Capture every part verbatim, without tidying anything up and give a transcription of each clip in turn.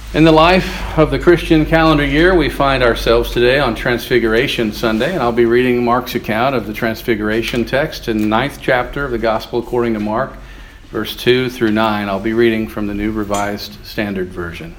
In the life of the Christian calendar year, we find ourselves today on Transfiguration Sunday, and I'll be reading Mark's account of the Transfiguration text in the ninth chapter of the Gospel according to Mark, verse two through nine. I'll be reading from the New Revised Standard Version.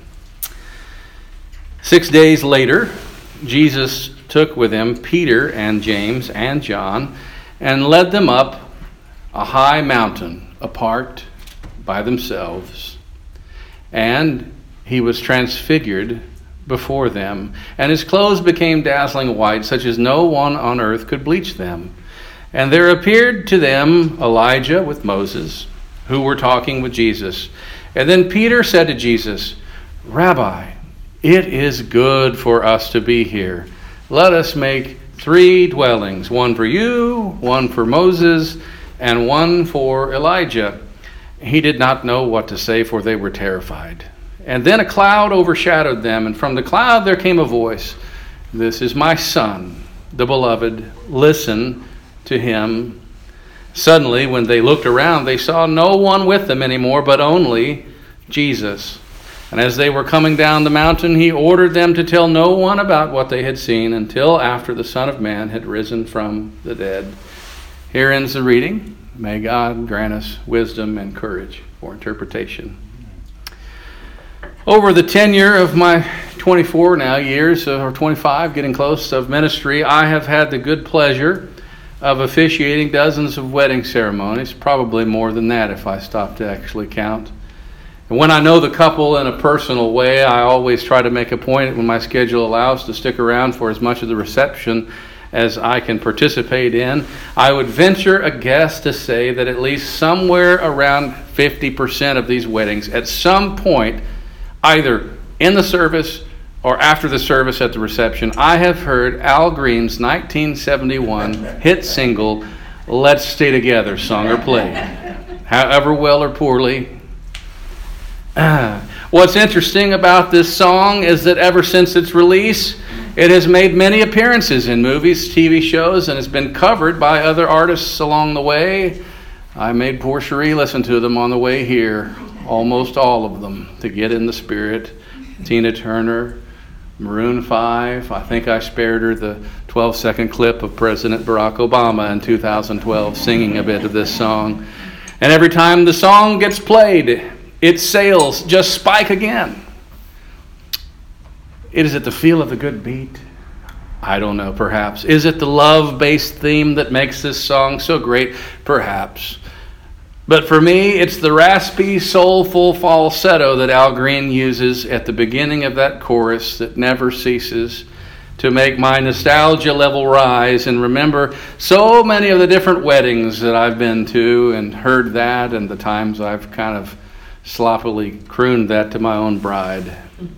Six days later, Jesus took with him Peter and James and John and led them up a high mountain apart by themselves, and he was transfigured before them, and his clothes became dazzling white, such as no one on earth could bleach them. And there appeared to them Elijah with Moses, who were talking with Jesus. And then Peter said to Jesus, "Rabbi, it is good for us to be here. Let us make three dwellings, one for you, one for Moses, and one for Elijah." He did not know what to say, for they were terrified. And then a cloud overshadowed them, and from the cloud there came a voice, "This is my Son, the beloved. Listen to him." Suddenly, when they looked around, they saw no one with them anymore, but only Jesus. And as they were coming down the mountain, he ordered them to tell no one about what they had seen until after the Son of Man had risen from the dead. Here ends the reading. May God grant us wisdom and courage for interpretation. Over the tenure of my twenty-four now years, or twenty-five, getting close, of ministry, I have had the good pleasure of officiating dozens of wedding ceremonies, probably more than that if I stop to actually count. And when I know the couple in a personal way, I always try to make a point when my schedule allows to stick around for as much of the reception as I can participate in. I would venture a guess to say that at least somewhere around fifty percent of these weddings, at some point, either in the service or after the service at the reception, I have heard Al Green's nineteen seventy-one hit single, "Let's Stay Together," sung or played, however well or poorly. Uh, what's interesting about this song is that ever since its release, it has made many appearances in movies, T V shows, and has been covered by other artists along the way. I made poor Cherie listen to them on the way here. Almost all of them, to get in the spirit. Tina Turner, Maroon five. I think I spared her the twelve-second clip of President Barack Obama in two thousand twelve singing a bit of this song. And every time the song gets played, its sales just spike again. Is it the feel of the good beat? I don't know, perhaps. Is it the love-based theme that makes this song so great? Perhaps. But for me, it's the raspy, soulful falsetto that Al Green uses at the beginning of that chorus that never ceases to make my nostalgia level rise and remember so many of the different weddings that I've been to and heard that, and the times I've kind of sloppily crooned that to my own bride.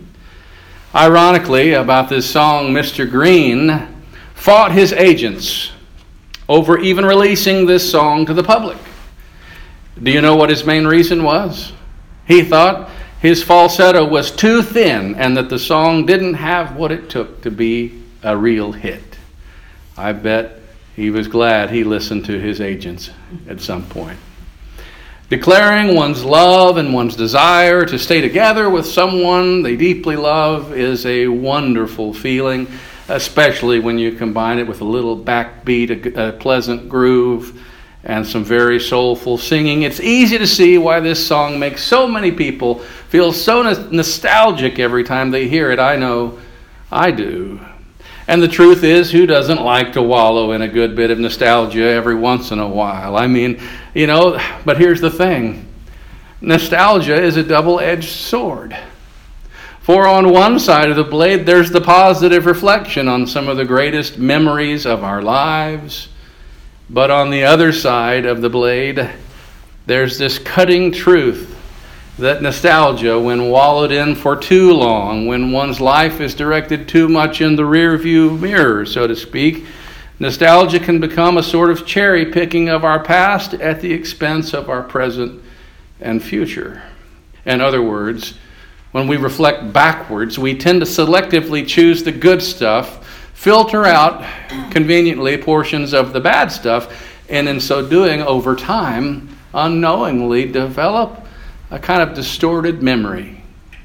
Ironically, about this song, Mister Green fought his agents over even releasing this song to the public. Do you know what his main reason was? He thought his falsetto was too thin and that the song didn't have what it took to be a real hit. I bet he was glad he listened to his agents at some point. Declaring one's love and one's desire to stay together with someone they deeply love is a wonderful feeling, especially when you combine it with a little backbeat, a, a pleasant groove, and some very soulful singing. It's easy to see why this song makes so many people feel so nostalgic every time they hear it. I know I do. And the truth is, who doesn't like to wallow in a good bit of nostalgia every once in a while? I mean, you know, but here's the thing. Nostalgia is a double-edged sword. For on one side of the blade, there's the positive reflection on some of the greatest memories of our lives. But on the other side of the blade, there's this cutting truth that nostalgia, when wallowed in for too long, when one's life is directed too much in the rearview mirror, so to speak, nostalgia can become a sort of cherry picking of our past at the expense of our present and future. In other words, when we reflect backwards, we tend to selectively choose the good stuff, filter out conveniently portions of the bad stuff, and in so doing, over time, unknowingly develop a kind of distorted memory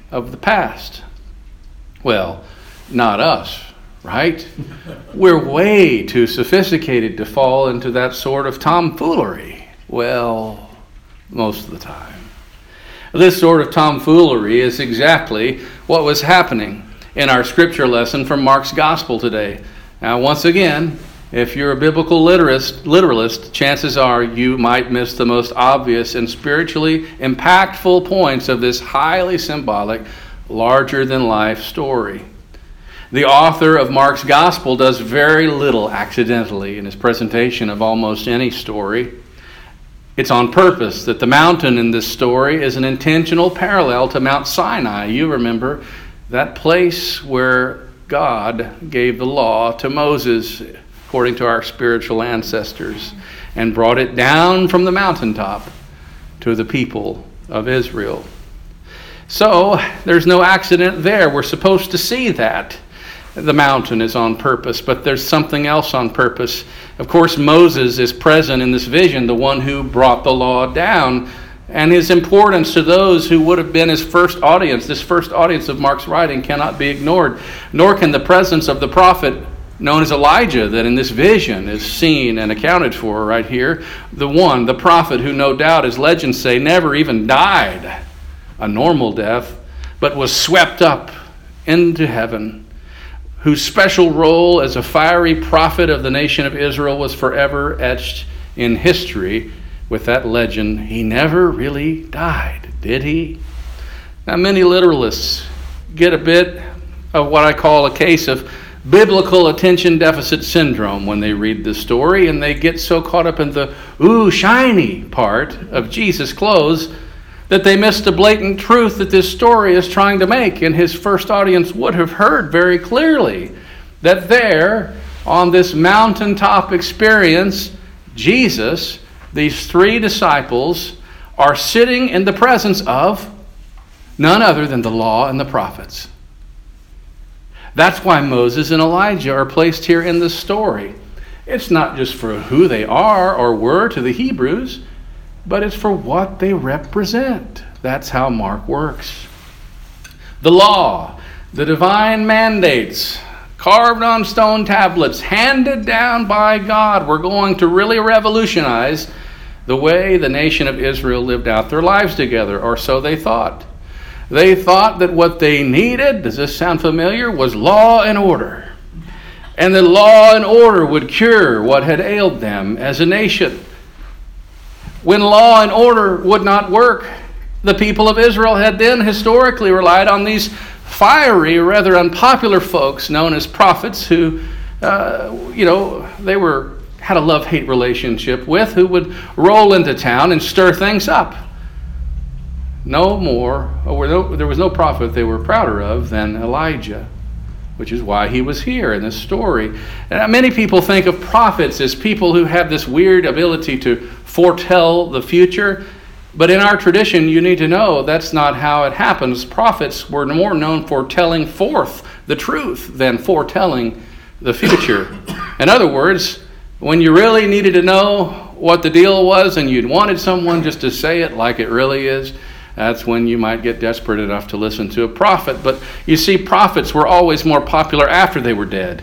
of the past. Well, not us, right? We're way too sophisticated to fall into that sort of tomfoolery. Well, most of the time. This sort of tomfoolery is exactly what was happening in our scripture lesson from Mark's Gospel today. Now, once again, if you're a biblical literalist, literalist, chances are you might miss the most obvious and spiritually impactful points of this highly symbolic, larger-than-life story. The author of Mark's Gospel does very little accidentally in his presentation of almost any story. It's on purpose that the mountain in this story is an intentional parallel to Mount Sinai. You remember that place where God gave the law to Moses, according to our spiritual ancestors, and brought it down from the mountaintop to the people of Israel. So there's no accident there. We're supposed to see that. The mountain is on purpose, but there's something else on purpose. Of course, Moses is present in this vision, the one who brought the law down, and his importance to those who would have been his first audience, this first audience of Mark's writing, cannot be ignored. Nor can the presence of the prophet known as Elijah, that in this vision is seen and accounted for right here, the one, the prophet who no doubt, as legends say, never even died a normal death, but was swept up into heaven, whose special role as a fiery prophet of the nation of Israel was forever etched in history with that legend. He never really died, did he? Now, many literalists get a bit of what I call a case of biblical attention deficit syndrome when they read this story, and they get so caught up in the ooh, shiny part of Jesus' clothes that they miss the blatant truth that this story is trying to make. And his first audience would have heard very clearly that there, on this mountaintop experience, Jesus, these three disciples, are sitting in the presence of none other than the law and the prophets. That's why Moses and Elijah are placed here in this story. It's not just for who they are or were to the Hebrews, but it's for what they represent. That's how Mark works. The law, the divine mandates, carved on stone tablets, handed down by God, were going to really revolutionize the way the nation of Israel lived out their lives together, or so they thought. They thought that what they needed, does this sound familiar, was law and order. And that law and order would cure what had ailed them as a nation. When law and order would not work, the people of Israel had then historically relied on these fiery, rather unpopular folks known as prophets who, uh, you know, they were had a love-hate relationship with, who would roll into town and stir things up. No more, or no, there was no prophet they were prouder of than Elijah, which is why he was here in this story. And many people think of prophets as people who have this weird ability to foretell the future. But in our tradition, you need to know that's not how it happens. Prophets were more known for telling forth the truth than foretelling the future. In other words, when you really needed to know what the deal was and you'd wanted someone just to say it like it really is, that's when you might get desperate enough to listen to a prophet. But you see, prophets were always more popular after they were dead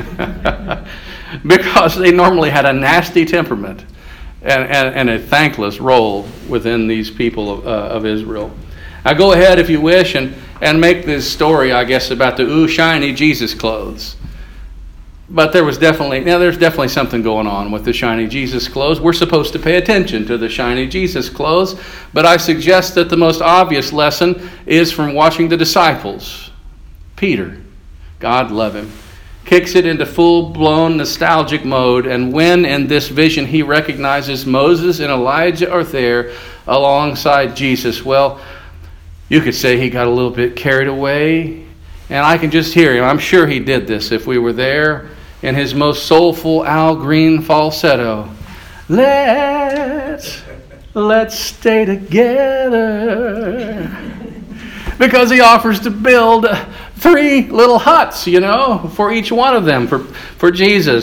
because they normally had a nasty temperament and, and, and a thankless role within these people of, uh, of Israel. Now go ahead, if you wish, and, and make this story, I guess, about the ooh, shiny Jesus clothes. But there was definitely, now there's definitely something going on with the shiny Jesus clothes. We're supposed to pay attention to the shiny Jesus clothes, but I suggest that the most obvious lesson is from watching the disciples. Peter, God love him, kicks it into full-blown nostalgic mode, and when in this vision he recognizes Moses and Elijah are there alongside Jesus, well, you could say he got a little bit carried away, and I can just hear him. I'm sure he did this if we were there. In his most soulful Al Green falsetto, let's, let's stay together. Because he offers to build three little huts, you know, for each one of them, for, for Jesus.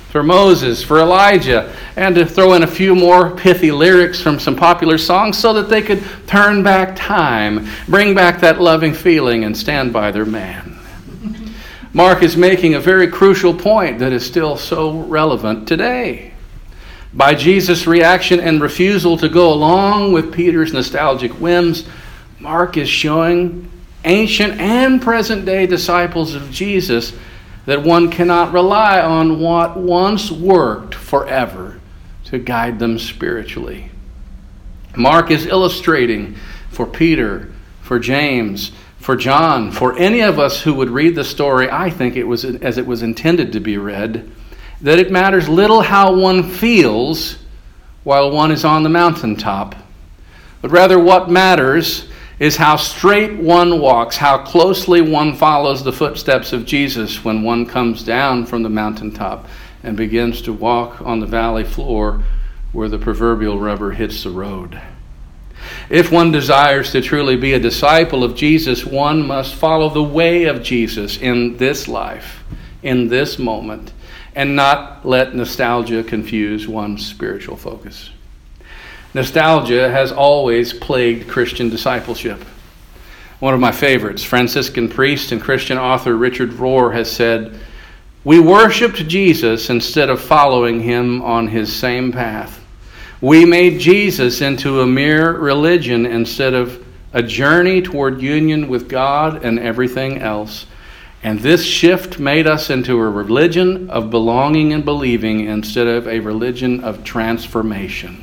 for Moses, for Elijah, and to throw in a few more pithy lyrics from some popular songs so that they could turn back time, bring back that loving feeling, and stand by their man. Mark is making a very crucial point that is still so relevant today. By Jesus' reaction and refusal to go along with Peter's nostalgic whims, Mark is showing ancient and present-day disciples of Jesus that one cannot rely on what once worked forever to guide them spiritually. Mark is illustrating for Peter, for James, for John, for any of us who would read the story, I think it was as it was intended to be read, that it matters little how one feels while one is on the mountaintop, but rather what matters is how straight one walks, how closely one follows the footsteps of Jesus when one comes down from the mountaintop and begins to walk on the valley floor where the proverbial rubber hits the road. If one desires to truly be a disciple of Jesus, one must follow the way of Jesus in this life, in this moment, and not let nostalgia confuse one's spiritual focus. Nostalgia has always plagued Christian discipleship. One of my favorites, Franciscan priest and Christian author Richard Rohr, has said, "We worshiped Jesus instead of following him on his same path. We made Jesus into a mere religion instead of a journey toward union with God and everything else. And this shift made us into a religion of belonging and believing instead of a religion of transformation."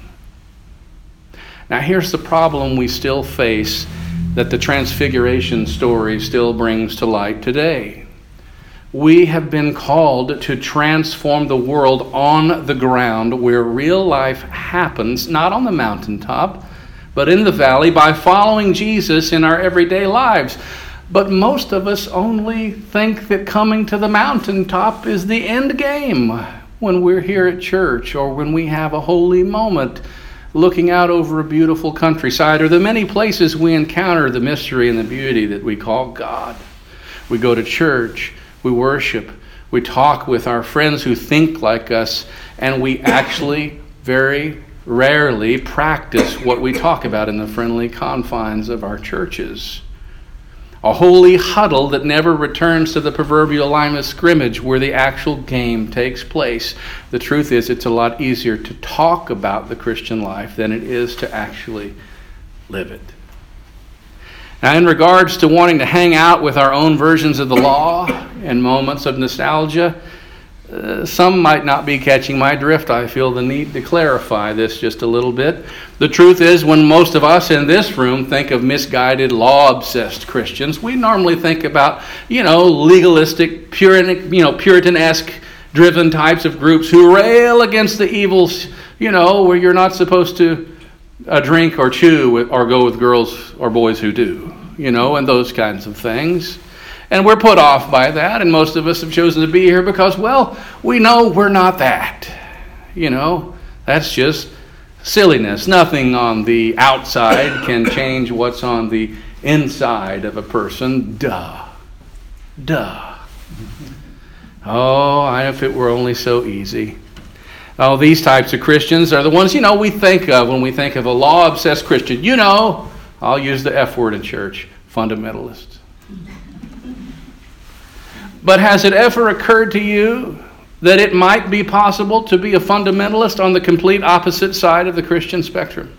Now here's the problem we still face that the Transfiguration story still brings to light today. We have been called to transform the world on the ground where real life happens, not on the mountaintop, but in the valley by following Jesus in our everyday lives. But most of us only think that coming to the mountaintop is the end game when we're here at church or when we have a holy moment looking out over a beautiful countryside, or the many places we encounter the mystery and the beauty that we call God. We go to church, we worship, we talk with our friends who think like us, and we actually very rarely practice what we talk about in the friendly confines of our churches. A holy huddle that never returns to the proverbial line of scrimmage where the actual game takes place. The truth is, it's a lot easier to talk about the Christian life than it is to actually live it. Now, in regards to wanting to hang out with our own versions of the law in moments of nostalgia, uh, some might not be catching my drift. I feel the need to clarify this just a little bit. The truth is, when most of us in this room think of misguided, law-obsessed Christians, we normally think about, you know, legalistic, Puritan, you know, Puritan-esque driven types of groups who rail against the evils, you know, where you're not supposed to uh, drink or chew with, or go with girls or boys who do, you know, and those kinds of things. And we're put off by that, and most of us have chosen to be here because, well, we know we're not that. You know, that's just silliness. Nothing on the outside can change what's on the inside of a person. Duh. Duh. Oh, if it were only so easy. Oh, these types of Christians are the ones, you know, we think of when we think of a law-obsessed Christian. You know, I'll use the F word in church, fundamentalists. But has it ever occurred to you that it might be possible to be a fundamentalist on the complete opposite side of the Christian spectrum?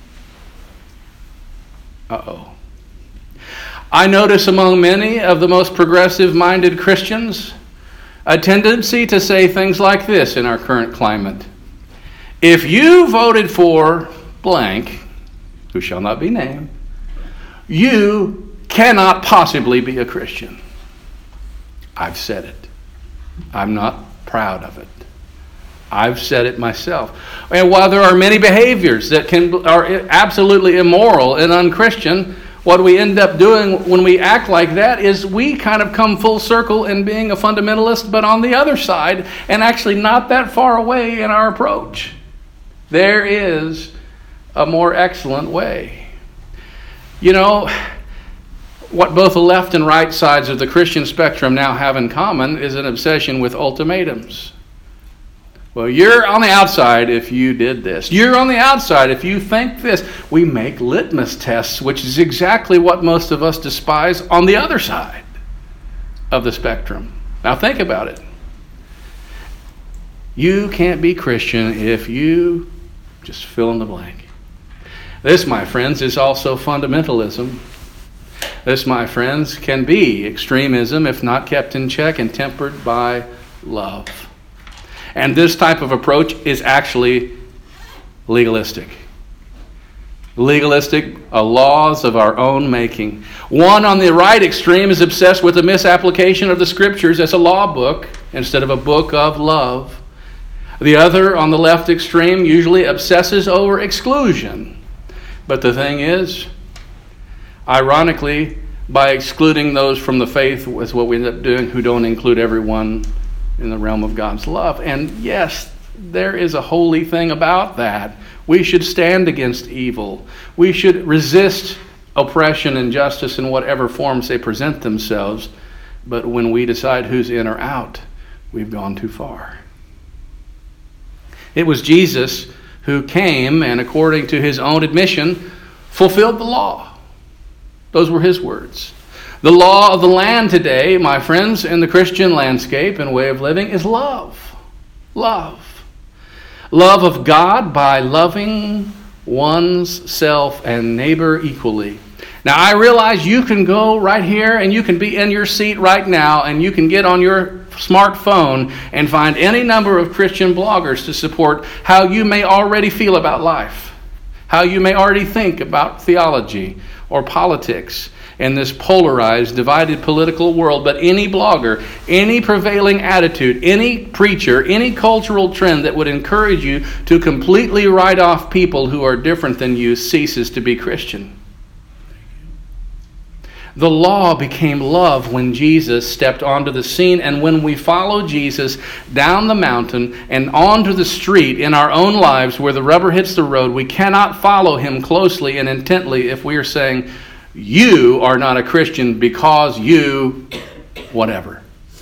Uh-oh. I notice among many of the most progressive-minded Christians a tendency to say things like this in our current climate. If you voted for blank, who shall not be named, you cannot possibly be a Christian. I've said it. I'm not proud of it. I've said it myself. And while there are many behaviors that can are absolutely immoral and unchristian, what we end up doing when we act like that is we kind of come full circle in being a fundamentalist, but on the other side, and actually not that far away in our approach. There is a more excellent way. You know, what both the left and right sides of the Christian spectrum now have in common is an obsession with ultimatums. Well, you're on the outside if you did this. You're on the outside if you think this. We make litmus tests, which is exactly what most of us despise on the other side of the spectrum. Now think about it. You can't be Christian if you just fill in the blank. This, my friends, is also fundamentalism. This, my friends, can be extremism if not kept in check and tempered by love. And this type of approach is actually legalistic. Legalistic, uh, laws of our own making. One on the right extreme is obsessed with the misapplication of the Scriptures as a law book instead of a book of love. The other on the left extreme usually obsesses over exclusion. But the thing is, ironically, by excluding those from the faith is what we end up doing who don't include everyone in the realm of God's love. And yes, there is a holy thing about that. We should stand against evil. We should resist oppression and injustice in whatever forms they present themselves. But when we decide who's in or out, we've gone too far. It was Jesus who came and, according to his own admission, fulfilled the law. Those were his words. The law of the land today, my friends, in the Christian landscape and way of living is love. Love. Love of God by loving one's self and neighbor equally. Now, I realize you can go right here and you can be in your seat right now and you can get on your smartphone and find any number of Christian bloggers to support how you may already feel about life, how you may already think about theology or politics in this polarized, divided political world. But any blogger, any prevailing attitude, any preacher, any cultural trend that would encourage you to completely write off people who are different than you ceases to be Christian. The law became love when Jesus stepped onto the scene, and when we follow Jesus down the mountain and onto the street in our own lives where the rubber hits the road, we cannot follow him closely and intently if we are saying, you are not a Christian because you whatever.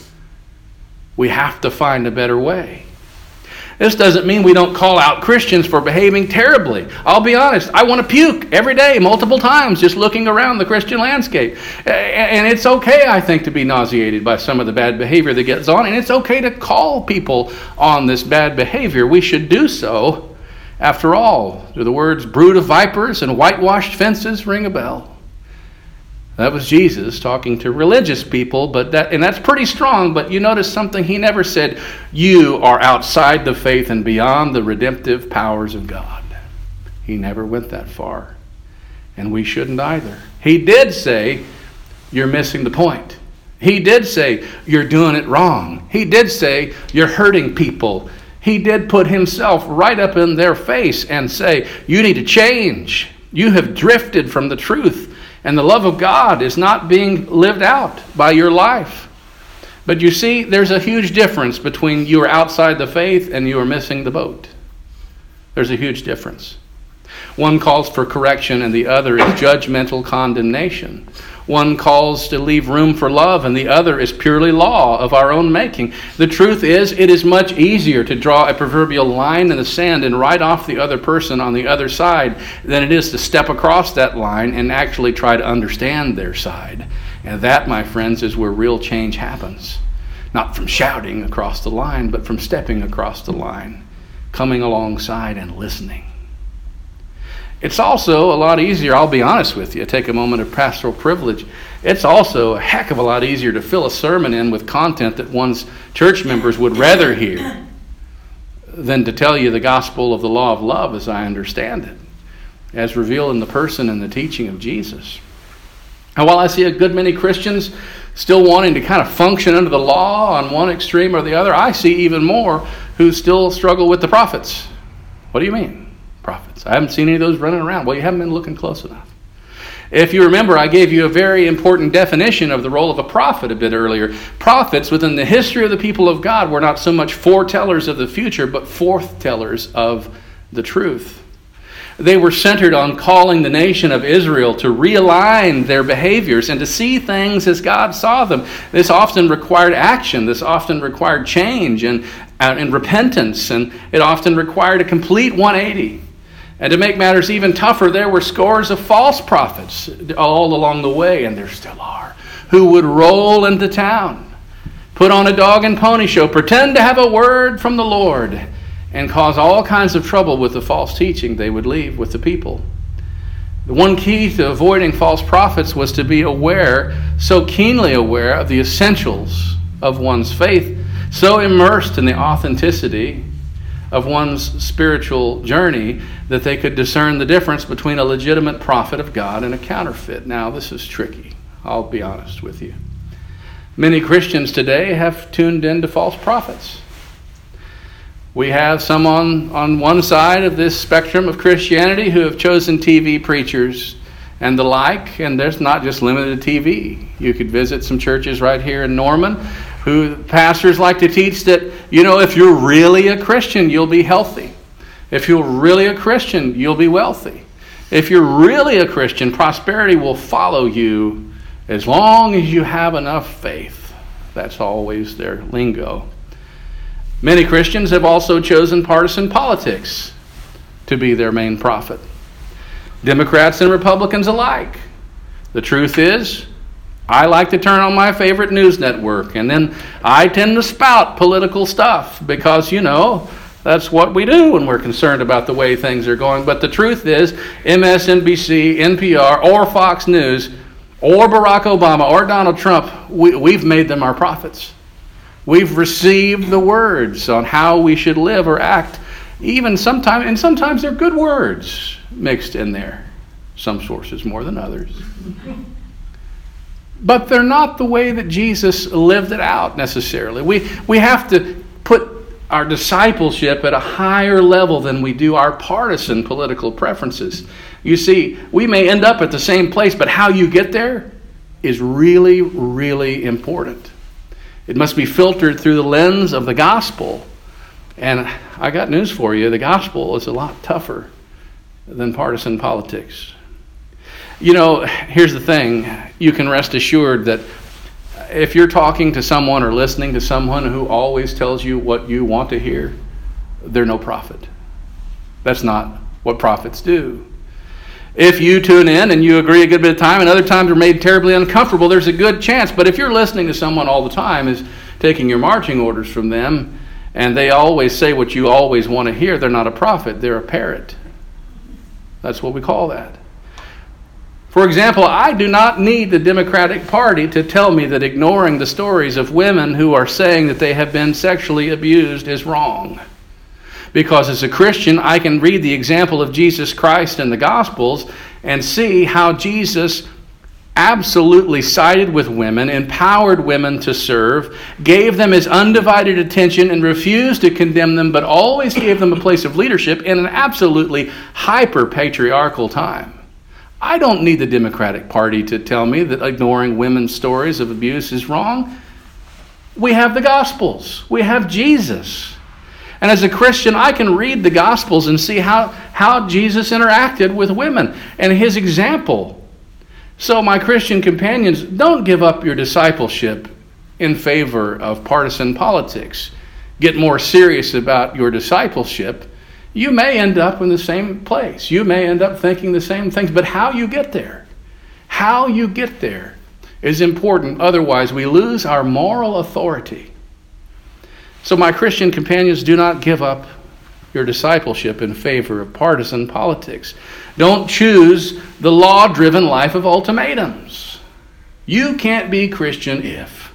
We have to find a better way. This doesn't mean we don't call out Christians for behaving terribly. I'll be honest, I want to puke every day, multiple times, just looking around the Christian landscape. And it's okay, I think, to be nauseated by some of the bad behavior that gets on, and it's okay to call people on this bad behavior. We should do so. After all, do the words brood of vipers and whitewashed fences ring a bell? That was Jesus talking to religious people, but that and that's pretty strong, but you notice something. He never said, you are outside the faith and beyond the redemptive powers of God. He never went that far, and we shouldn't either. He did say, you're missing the point. He did say, you're doing it wrong. He did say, you're hurting people. He did put himself right up in their face and say, you need to change. You have drifted from the truth. And the love of God is not being lived out by your life. But you see, there's a huge difference between you are outside the faith and you are missing the boat. There's a huge difference. One calls for correction and the other is judgmental condemnation. One calls to leave room for love and the other is purely law of our own making. The truth is, it is much easier to draw a proverbial line in the sand and write off the other person on the other side than it is to step across that line and actually try to understand their side. And that, my friends, is where real change happens. Not from shouting across the line, but from stepping across the line, coming alongside and listening. It's also a lot easier, I'll be honest with you, take a moment of pastoral privilege. It's also a heck of a lot easier to fill a sermon in with content that one's church members would rather hear than to tell you the gospel of the law of love as I understand it, as revealed in the person and the teaching of Jesus. And while I see a good many Christians still wanting to kind of function under the law on one extreme or the other, I see even more who still struggle with the prophets. What do you mean? Prophets. I haven't seen any of those running around. Well, you haven't been looking close enough. If you remember, I gave you a very important definition of the role of a prophet a bit earlier. Prophets within the history of the people of God were not so much foretellers of the future, but forthtellers of the truth. They were centered on calling the nation of Israel to realign their behaviors and to see things as God saw them. This often required action. This often required change. And uh, in repentance, and it often required a complete one eighty. And to make matters even tougher, there were scores of false prophets all along the way, and there still are, who would roll into town, put on a dog and pony show, pretend to have a word from the Lord, and cause all kinds of trouble with the false teaching they would leave with the people. The one key to avoiding false prophets was to be aware, so keenly aware of the essentials of one's faith, so immersed in the authenticity of one's spiritual journey that they could discern the difference between a legitimate prophet of God and a counterfeit. Now, this is tricky. I'll be honest with you. Many Christians today have tuned into false prophets. We have some on, on one side of this spectrum of Christianity who have chosen T V preachers and the like, and there's not just limited to T V. You could visit some churches right here in Norman who pastors like to teach that, you know, if you're really a Christian, you'll be healthy. If you're really a Christian, you'll be wealthy. If you're really a Christian, prosperity will follow you as long as you have enough faith. That's always their lingo. Many Christians have also chosen partisan politics to be their main prophet. Democrats and Republicans alike. The truth is, I like to turn on my favorite news network, and then I tend to spout political stuff because, you know, that's what we do when we're concerned about the way things are going. But the truth is, M S N B C, N P R, or Fox News, or Barack Obama, or Donald Trump, we, we've made them our prophets. We've received the words on how we should live or act, even sometimes, and sometimes they're good words mixed in there. Some sources more than others. But they're not the way that Jesus lived it out necessarily. We, we have to put our discipleship at a higher level than we do our partisan political preferences. You see, we may end up at the same place, but how you get there is really, really important. It must be filtered through the lens of the gospel. And I got news for you. The gospel is a lot tougher than partisan politics. You know, here's the thing. You can rest assured that if you're talking to someone or listening to someone who always tells you what you want to hear, they're no prophet. That's not what prophets do. If you tune in and you agree a good bit of time and other times are made terribly uncomfortable, there's a good chance. But if you're listening to someone all the time is taking your marching orders from them and they always say what you always want to hear, they're not a prophet, they're a parrot. That's what we call that. For example, I do not need the Democratic Party to tell me that ignoring the stories of women who are saying that they have been sexually abused is wrong. Because as a Christian, I can read the example of Jesus Christ in the Gospels and see how Jesus absolutely sided with women, empowered women to serve, gave them his undivided attention and refused to condemn them, but always gave them a place of leadership in an absolutely hyper-patriarchal time. I don't need the Democratic Party to tell me that ignoring women's stories of abuse is wrong. We have the Gospels. We have Jesus. And as a Christian, I can read the Gospels and see how, how Jesus interacted with women and his example. So my Christian companions, don't give up your discipleship in favor of partisan politics. Get more serious about your discipleship. You may end up in the same place. You may end up thinking the same things, but how you get there, how you get there is important. Otherwise, we lose our moral authority. So my Christian companions, do not give up your discipleship in favor of partisan politics. Don't choose the law-driven life of ultimatums. You can't be Christian if.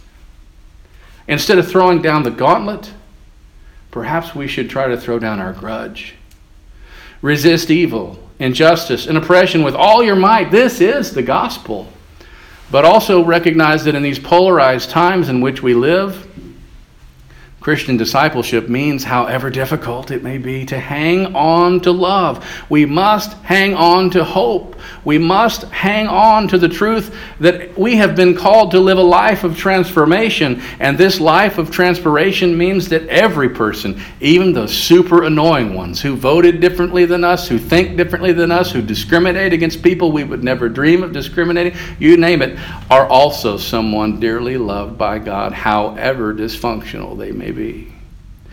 Instead of throwing down the gauntlet, perhaps we should try to throw down our grudge. Resist evil, injustice, and oppression with all your might. This is the gospel. But also recognize that in these polarized times in which we live, Christian discipleship means, however difficult it may be, to hang on to love. We must hang on to hope. We must hang on to the truth that we have been called to live a life of transformation. And this life of transformation means that every person, even the super annoying ones who voted differently than us, who think differently than us, who discriminate against people we would never dream of discriminating, you name it, are also someone dearly loved by God, however dysfunctional they may be.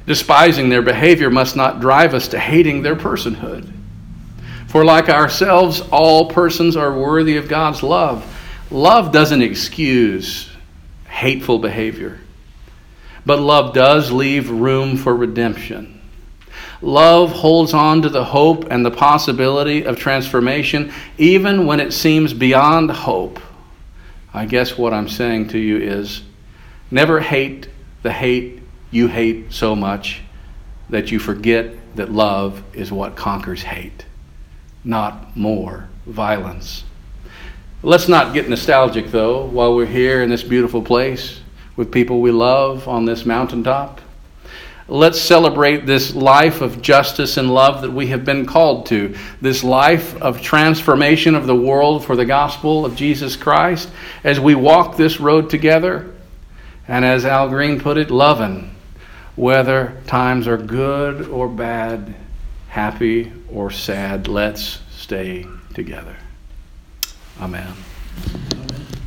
Despising their behavior must not drive us to hating their personhood. For like ourselves, all persons are worthy of God's love. Love doesn't excuse hateful behavior, but love does leave room for redemption. Love holds on to the hope and the possibility of transformation, even when it seems beyond hope. I guess what I'm saying to you is, never hate the hate you hate so much that you forget that love is what conquers hate, not more violence. Let's not get nostalgic, though, while we're here in this beautiful place with people we love on this mountaintop. Let's celebrate this life of justice and love that we have been called to, this life of transformation of the world for the gospel of Jesus Christ, as we walk this road together. And as Al Green put it, loving, whether times are good or bad, happy or sad, let's stay together. Amen.